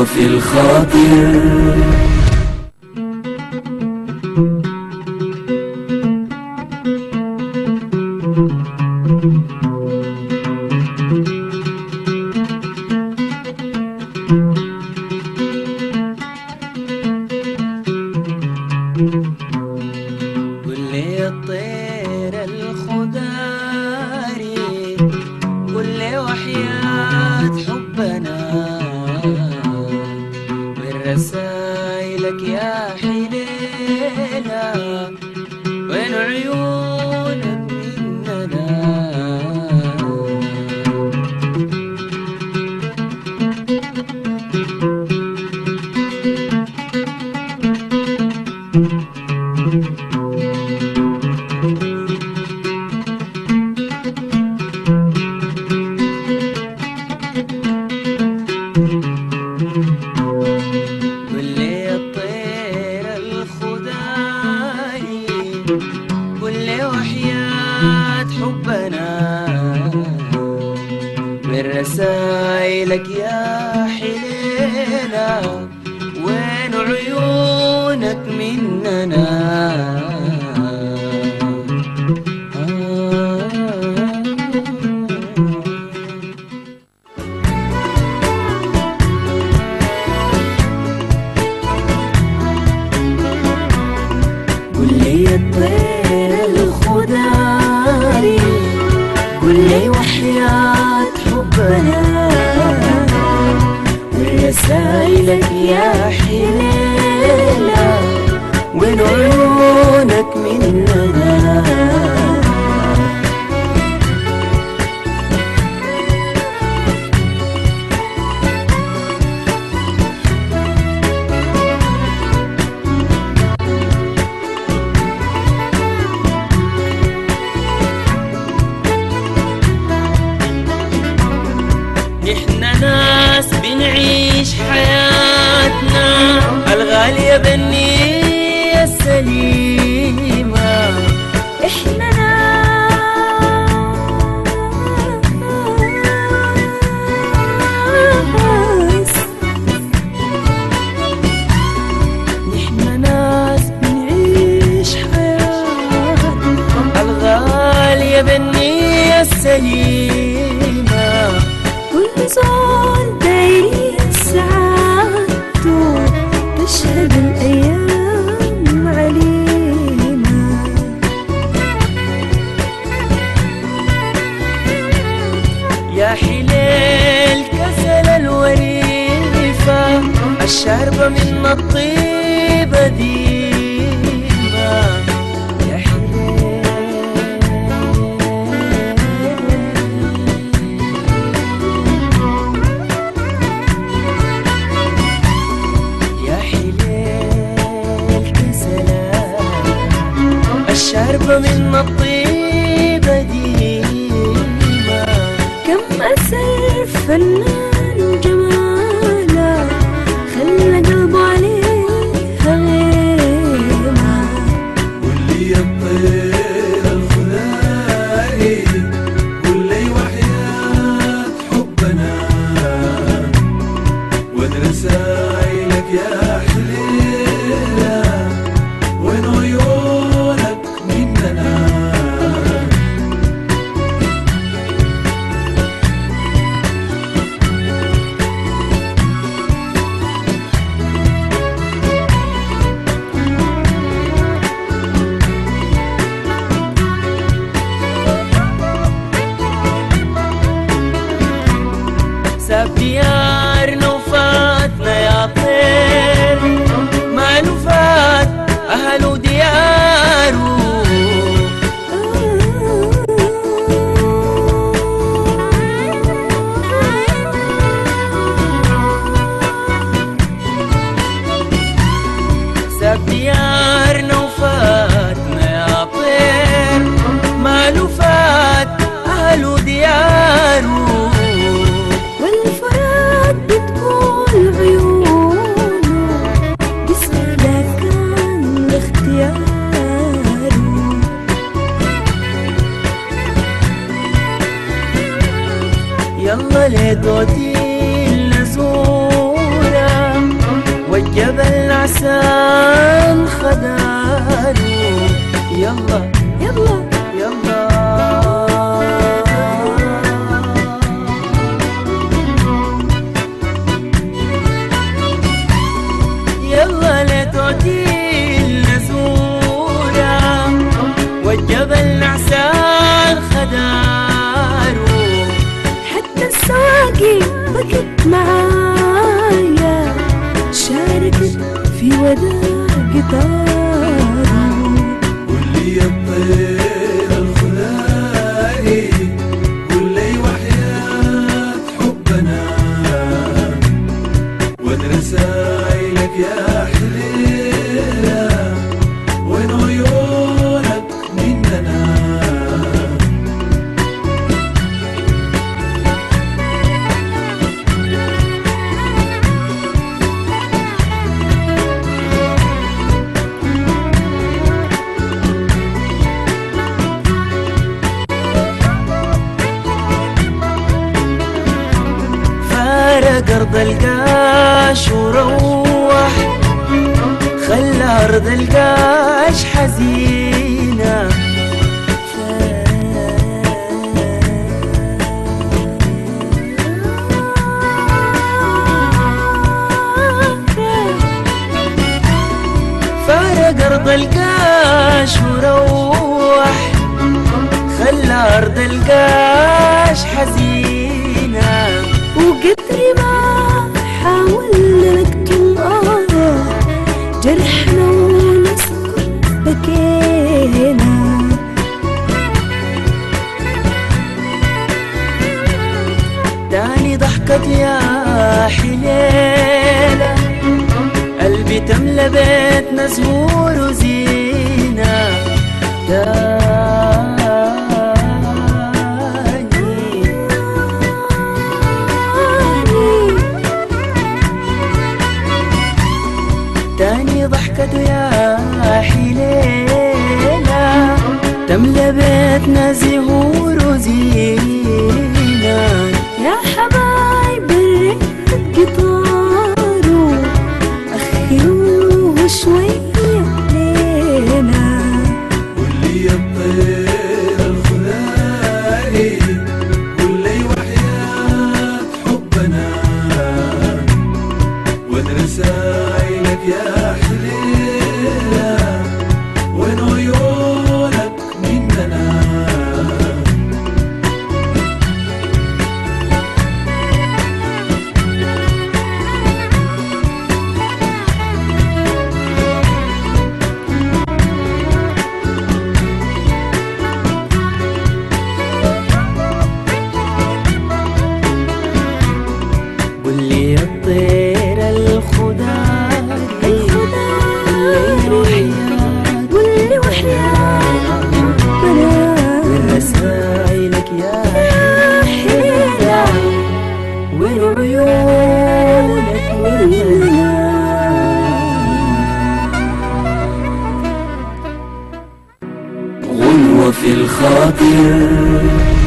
وفي الخاطر. قل لي الطير الخضاري، قل لي وحياة حبنا من رسايلك يا حليلة، وين عيونك مننا. قل لي الطير الخضاري، قل لي وحياة حبنا من رسايلك يا حليلة، وين عيونك مننا. قل لي الطير الخضاري، قل لي وحياة حبنا ورسايلك يا حليلة، وين عيونك مننا. نحن ناس بنعيش حياتنا الغالية بالنية السليمة. احنا ناس بنعيش حياتنا الغالية بالنية السليمة. كل زول داير سعادته، تشهد الأيام علينا. يا حليل كسل الوريفة، الشاربة من الطيبة ديما. يا الشاربة من الطيبة ديما. كم أسر فنان جماله، خلى قلبه عليها غيمة. قل لي الطير الخضاري، قل لي وحياة حبنا وين رسايلك يا حليلة، وين عيونك مننا. ساب ديارنا وفاتنا يا طير، والجبل عسان خدانه. يلا يلا يلا يلا لتعطي النزورة والجبل نعسان خداره. حتى السواقي بكت معايا، شاركت في وداع قطاره. قل لي يا الطير الخلائي، قل لي وحياة حبنا وين رسايلك يا حليلة، وين عيونك مننا. فارق أرض القاش وروح، خلى أرض القاش حزينة. فارق أرض القاش وروح، خلى أرض القاش حزينة. وقدري ما حاولنا نكتم جرحنا ونسكت بكينا. تاني ضحكت يا حليلة، قلبي تملى بيتنا زهور وزينة. تاني ضحكته يا حليلة، تملى بيتنا زهور وزينة. يا حبايب الريت قطاره، أخروه شوية لينا. قل لي يا الطير الخلائي، قل لي وحياة حبنا وين رسايلك يا حليلة، وين عيونك مننا. قل لي يا الطير الخداري، قل لي وحياة ربنا، وين رسايلك يا حيلة وين عيونك مننا. غنوة في الخاطر